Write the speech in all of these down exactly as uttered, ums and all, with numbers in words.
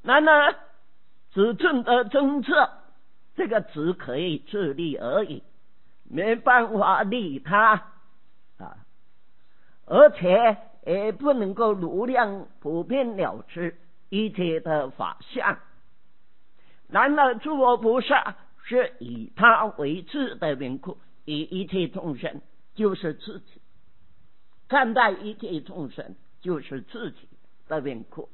然而只证得真测，这个只可以自利而已，没办法利他啊，而且也不能够如量普遍了知一切的法相。然而诸佛菩萨是以他为智的缘故，以一切众生就是自己，看待一切众生就是自己的缘故，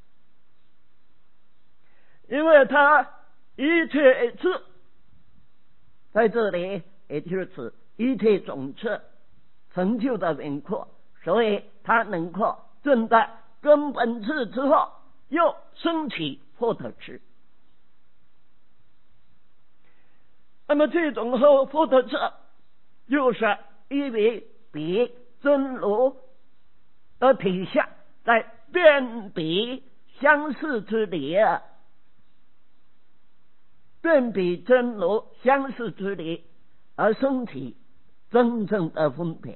因为他一切智在这里，也就是一切种智成就的缘故，所以他能够证得根本智之后，又升起获得智。那么这种后获得智，又是因为比真如的体相在辨别相似之理，辨比真如相似之理而升起真正的分别。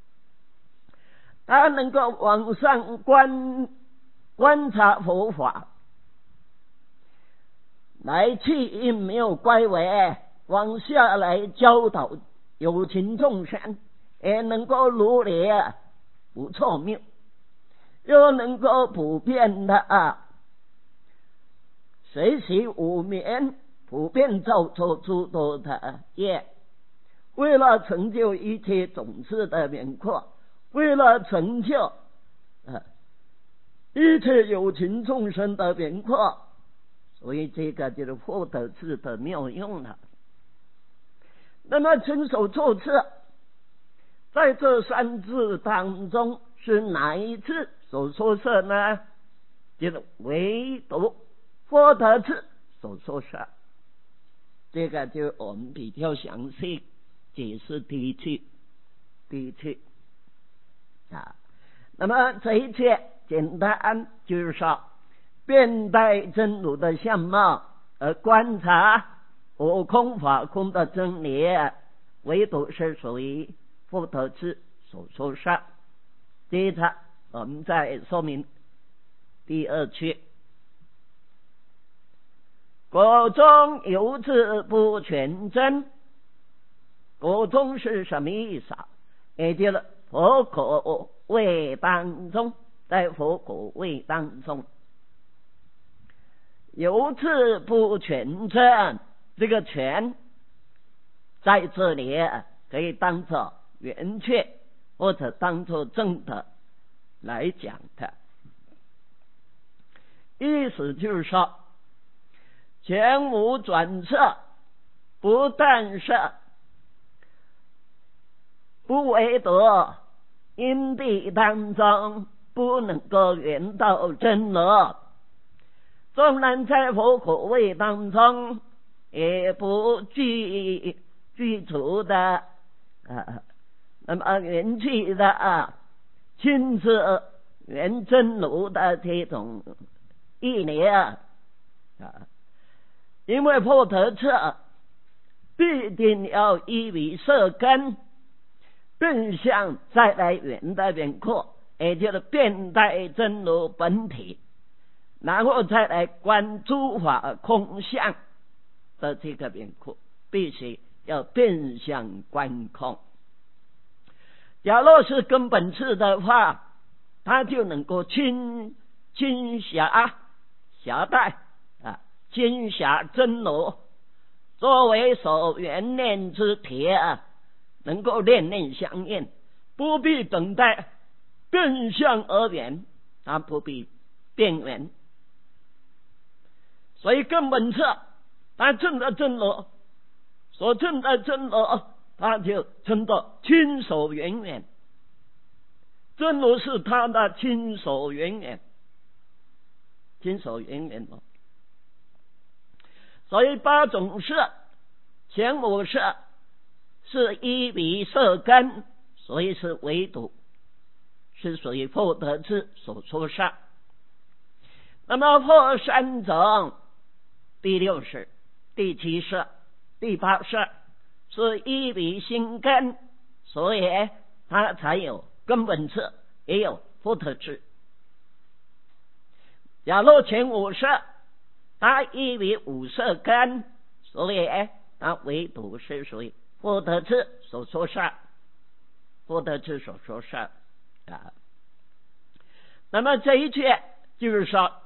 他能够往上观观察佛法，来去因没有乖违，往下来教导有情众生，也能够如理不错谬，又能够普遍的啊随喜无眠，普遍造作诸多的业，为了成就一切种子的缘故，为了成就、呃、一切有情众生的缘故，所以这个就是获得智的妙用了。那么亲手做智，在这三字当中是哪一字所说是呢？就是唯独获得智所说是，这个就我们比较详细解释第一句第一句啊。那么这一切简单就是说，辨待真如的相貌而观察我空法空的真理，唯独是属于获得智所说上。接着我们再说明第二句，果中有智不全真。果中是什么意思啊？也就是佛果位当中，在佛果位当中有智不全真，这个全在这里可以当作圆确或者当作正的来讲的，意思就是说全无转色，不但是不唯独因地当中不能够圆到真如，纵然在佛果位当中也不具具足的啊，那么元气的啊，亲自圆真如的这种意念啊，因为获得这必定要依于色根变相再来圆的缘故，也就是变待真如本体，然后再来观诸法空相的这个缘故，必须要变相观空。假若是根本智的话，他就能够亲亲辖辖带啊，亲辖真如作为所缘念之体啊，能够念念相应，不必等待变相而圆，他不必变圆。所以根本智他证得真如，所证的真如他就称作亲手圆圆，真如是他的亲手圆圆，亲手圆圆哦。所以八种色前五色是依于色根，所以是唯独是属于获得智所说上。那么破三种，第六识、第七识、第八识是依于心根，所以它才有根本智，也有获得智。假若前五识他以为五色根，所以他唯独是属于佛得智所说上，佛得智所说上啊。那么这一切就是说，